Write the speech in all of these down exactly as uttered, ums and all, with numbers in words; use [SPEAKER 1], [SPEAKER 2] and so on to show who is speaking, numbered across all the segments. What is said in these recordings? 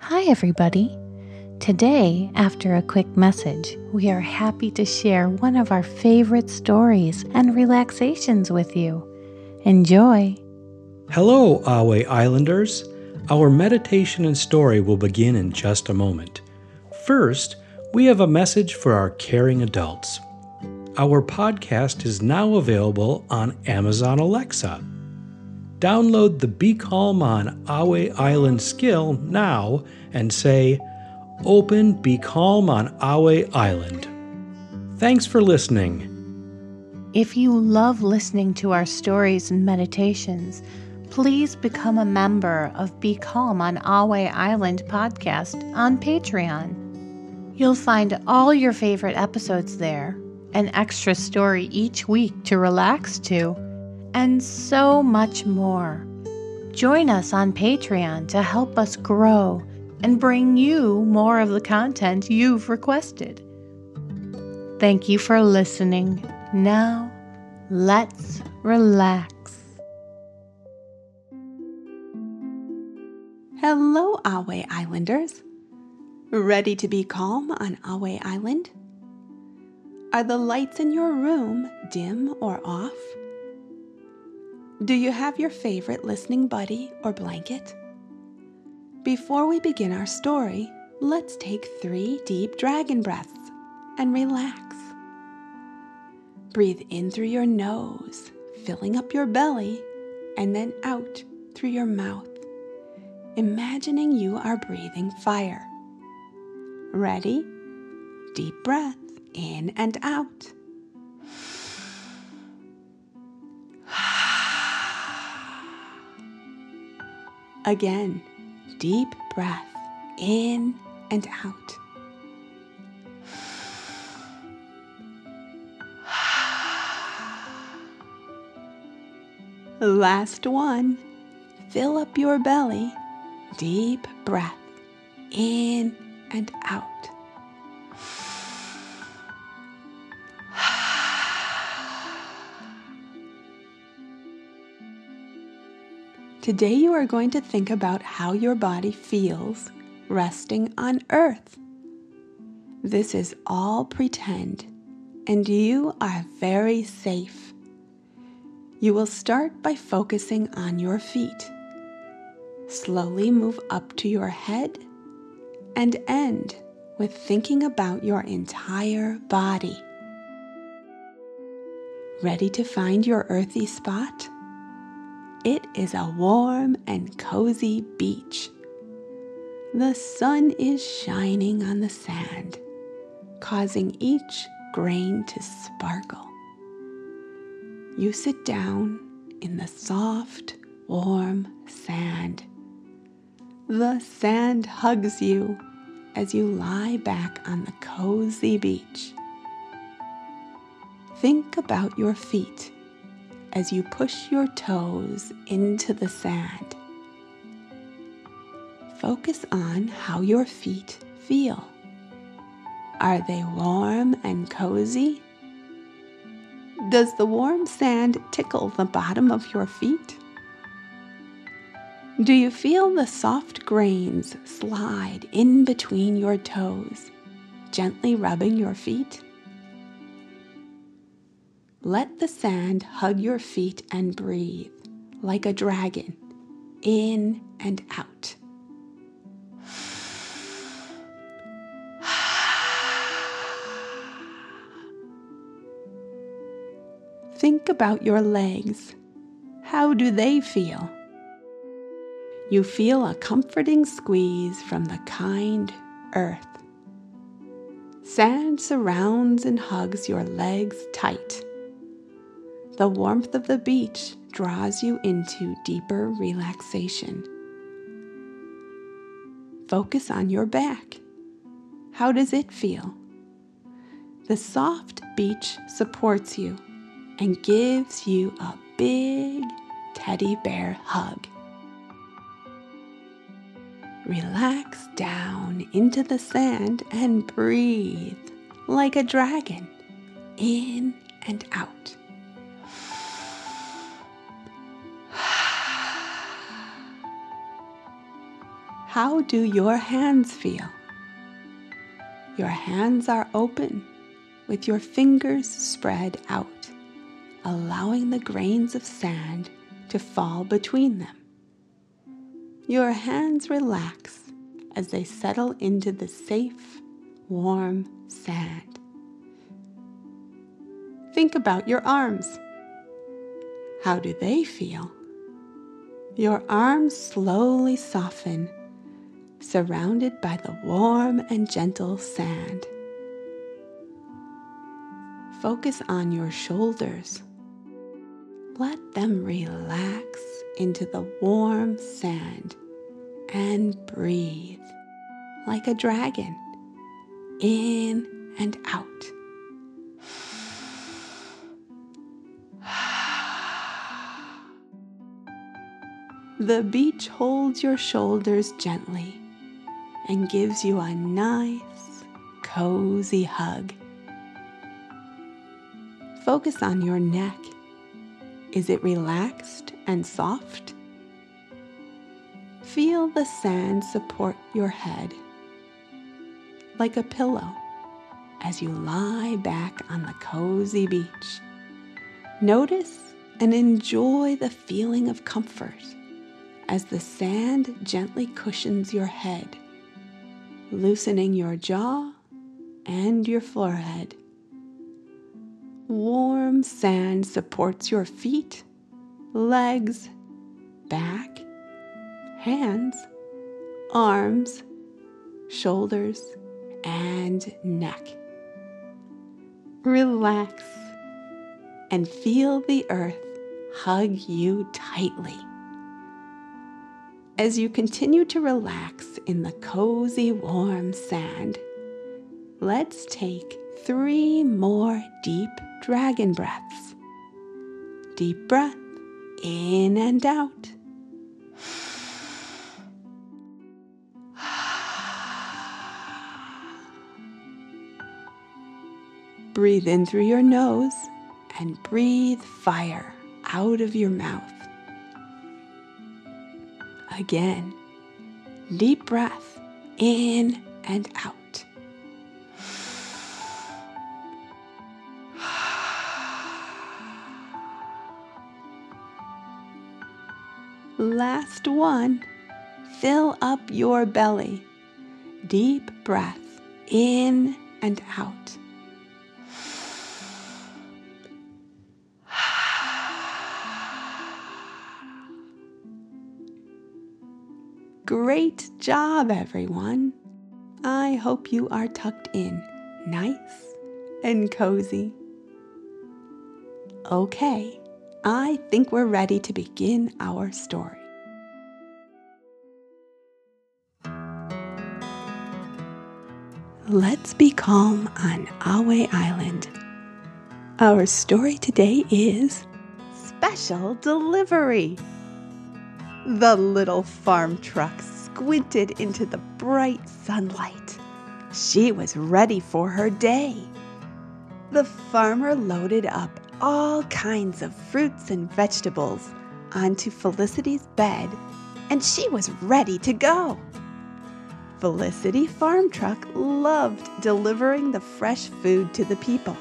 [SPEAKER 1] Hi, everybody. Today, after a quick message, we are happy to share one of our favorite stories and relaxations with you. Enjoy.
[SPEAKER 2] Hello, Ahway Islanders. Our meditation and story will begin in just a moment. First, we have a message for our caring adults. Our podcast is now available on Amazon Alexa. Download the Be Calm on Ahway Island skill now and say, "Open Be Calm on Ahway Island." Thanks for listening.
[SPEAKER 1] If you love listening to our stories and meditations, please become a member of Be Calm on Ahway Island podcast on Patreon. You'll find all your favorite episodes there, an extra story each week to relax to, and so much more. Join us on Patreon to help us grow and bring you more of the content you've requested. Thank you for listening. Now, let's relax.
[SPEAKER 3] Hello, Ahway Islanders. Ready to be calm on Ahway Island? Are the lights in your room dim or off? Do you have your favorite listening buddy or blanket? Before we begin our story, let's take three deep dragon breaths and relax. Breathe in through your nose, filling up your belly, and then out through your mouth, imagining you are breathing fire. Ready? Deep breath in and out. Again, deep breath in and out. Last one. Fill up your belly. Deep breath in and out. Today you are going to think about how your body feels resting on Earth. This is all pretend, and you are very safe. You will start by focusing on your feet. Slowly move up to your head and end with thinking about your entire body. Ready to find your earthy spot? It is a warm and cozy beach. The sun is shining on the sand, causing each grain to sparkle. You sit down in the soft, warm sand. The sand hugs you as you lie back on the cozy beach. Think about your feet as you push your toes into the sand. Focus on how your feet feel. Are they warm and cozy? Does the warm sand tickle the bottom of your feet? Do you feel the soft grains slide in between your toes, gently rubbing your feet? Let the sand hug your feet and breathe like a dragon, in and out. Think about your legs. How do they feel? You feel a comforting squeeze from the kind earth. Sand surrounds and hugs your legs tight. The warmth of the beach draws you into deeper relaxation. Focus on your back. How does it feel? The soft beach supports you and gives you a big teddy bear hug. Relax down into the sand and breathe like a dragon, in and out. How do your hands feel? Your hands are open with your fingers spread out, allowing the grains of sand to fall between them. Your hands relax as they settle into the safe, warm sand. Think about your arms. How do they feel? Your arms slowly soften, surrounded by the warm and gentle sand. Focus on your shoulders. Let them relax into the warm sand and breathe like a dragon, in and out. The beach holds your shoulders gently and gives you a nice, cozy hug. Focus on your neck. Is it relaxed and soft? Feel the sand support your head like a pillow as you lie back on the cozy beach. Notice and enjoy the feeling of comfort as the sand gently cushions your head, loosening your jaw and your forehead. Warm sand supports your feet, legs, back, hands, arms, shoulders, and neck. Relax and feel the earth hug you tightly. As you continue to relax in the cozy, warm sand, let's take three more deep dragon breaths. Deep breath in and out. Breathe in through your nose and breathe fire out of your mouth. Again, deep breath in and out. Last one, fill up your belly. Deep breath in and out. Great job, everyone. I hope you are tucked in nice and cozy. Okay, I think we're ready to begin our story. Let's be calm on Ahway Island. Our story today is Special Delivery. The little farm truck squinted into the bright sunlight. She was ready for her day. The farmer loaded up all kinds of fruits and vegetables onto Felicity's bed, and she was ready to go. Felicity Farm Truck loved delivering the fresh food to the people.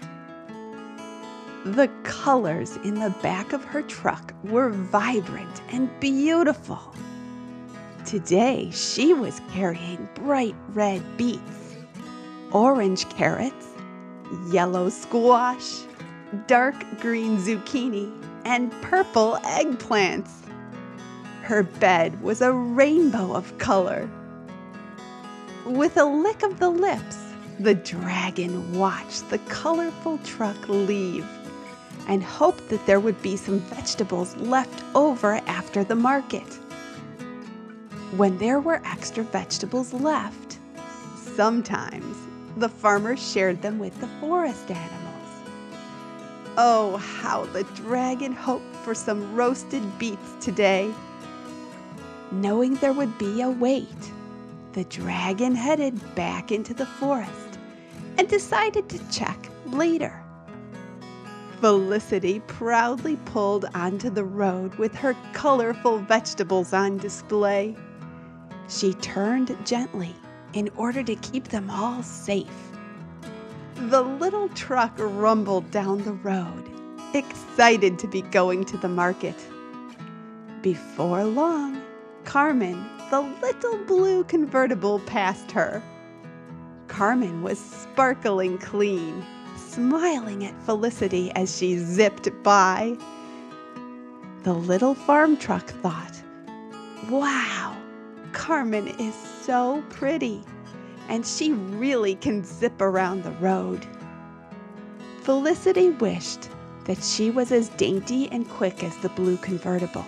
[SPEAKER 3] The colors in the back of her truck were vibrant and beautiful. Today, she was carrying bright red beets, orange carrots, yellow squash, dark green zucchini, and purple eggplants. Her bed was a rainbow of color. With a lick of the lips, the dragon watched the colorful truck leave and hoped that there would be some vegetables left over after the market. When there were extra vegetables left, sometimes the farmer shared them with the forest animals. Oh, how the dragon hoped for some roasted beets today. Knowing there would be a wait, the dragon headed back into the forest and decided to check later. Felicity proudly pulled onto the road with her colorful vegetables on display. she turned gently in order to keep them all safe. The little truck rumbled down the road, excited to be going to the market. Before long, Carmen, the little blue convertible, passed her. Carmen was sparkling clean, smiling at Felicity as she zipped by. The little farm truck thought, "Wow, Carmen is so pretty, and she really can zip around the road." Felicity wished that she was as dainty and quick as the blue convertible.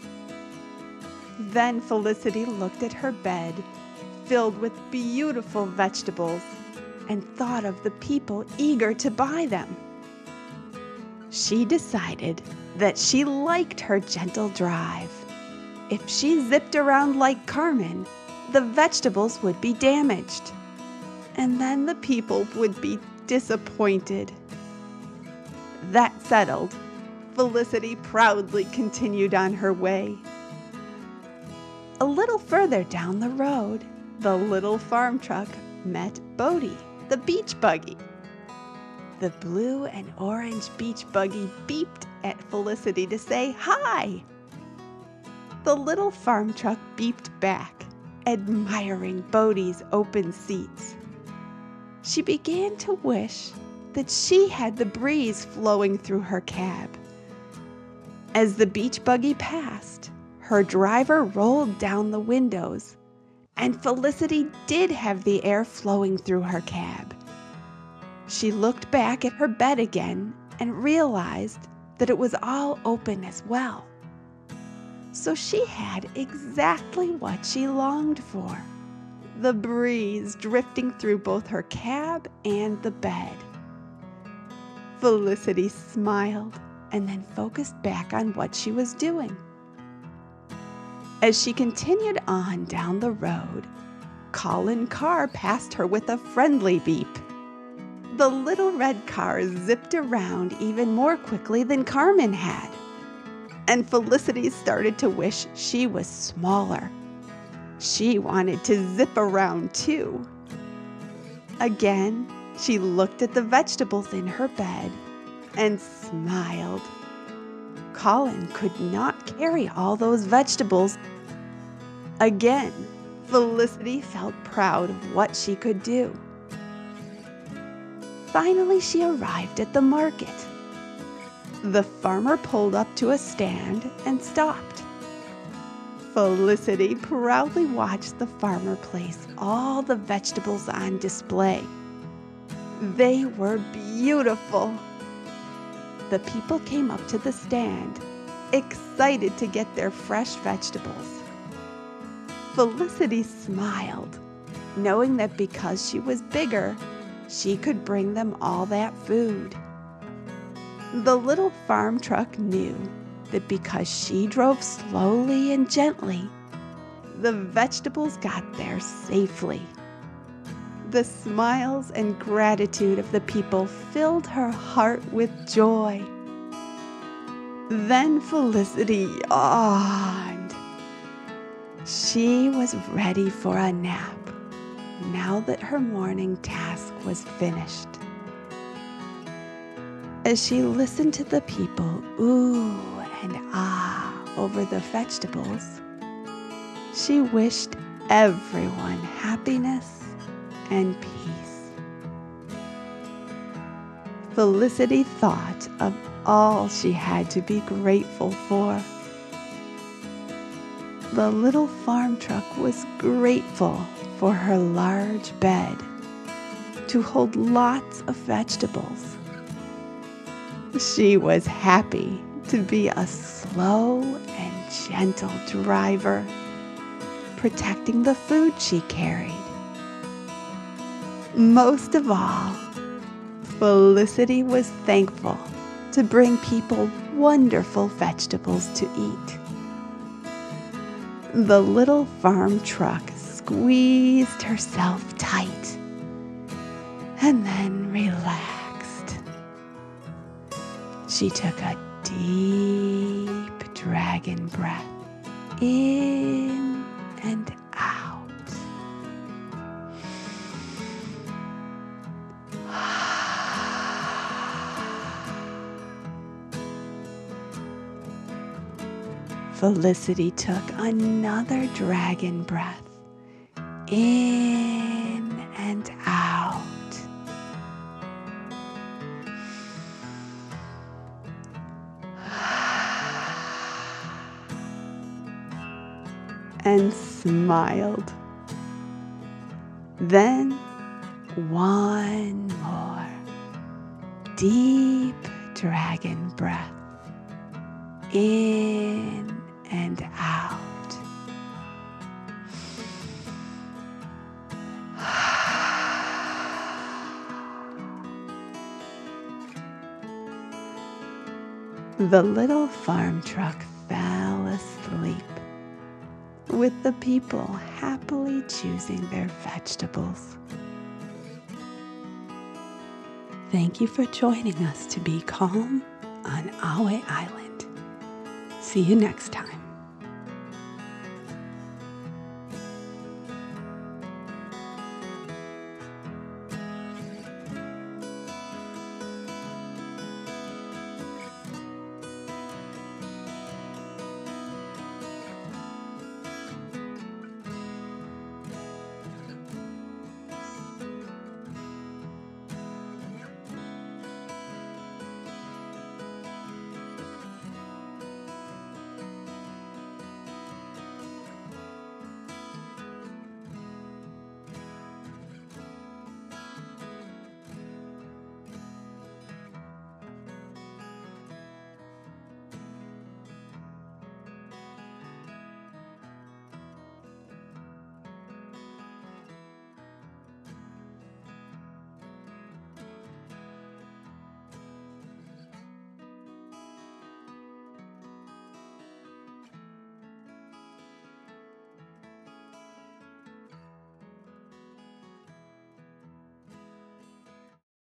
[SPEAKER 3] Then Felicity looked at her bed, filled with beautiful vegetables, and thought of the people eager to buy them. She decided that she liked her gentle drive. If she zipped around like Carmen, the vegetables would be damaged, and then the people would be disappointed. That settled, Felicity proudly continued on her way. A little further down the road, the little farm truck met Bodie, the beach buggy. The blue and orange beach buggy beeped at Felicity to say hi. The little farm truck beeped back, admiring Bodie's open seats. She began to wish that she had the breeze flowing through her cab. As the beach buggy passed, her driver rolled down the windows, and Felicity did have the air flowing through her cab. She looked back at her bed again and realized that it was all open as well. So she had exactly what she longed for, the breeze drifting through both her cab and the bed. Felicity smiled and then focused back on what she was doing. As she continued on down the road, Colin Carr passed her with a friendly beep. The little red car zipped around even more quickly than Carmen had, and Felicity started to wish she was smaller. She wanted to zip around too. Again, she looked at the vegetables in her bed and smiled. Colin could not carry all those vegetables. Again, Felicity felt proud of what she could do. Finally, she arrived at the market. The farmer pulled up to a stand and stopped. Felicity proudly watched the farmer place all the vegetables on display. They were beautiful. The people came up to the stand, excited to get their fresh vegetables. Felicity smiled, knowing that because she was bigger, she could bring them all that food. The little farm truck knew that because she drove slowly and gently, the vegetables got there safely. The smiles and gratitude of the people filled her heart with joy. Then Felicity yawned. She was ready for a nap, now that her morning task was finished. As she listened to the people ooh and ah over the vegetables, she wished everyone happiness and peace. Felicity thought of all she had to be grateful for. The little farm truck was grateful for her large bed to hold lots of vegetables. She was happy to be a slow and gentle driver, protecting the food she carried. Most of all, Felicity was thankful to bring people wonderful vegetables to eat. The little farm truck squeezed herself tight and then relaxed. She took a deep dragon breath in and out. Felicity took another dragon breath in and out. And smiled. Then one more deep dragon breath in and out. The little farm truck fell asleep, with the people happily choosing their vegetables. Thank you for joining us to be calm on Ahway Island. See you next time.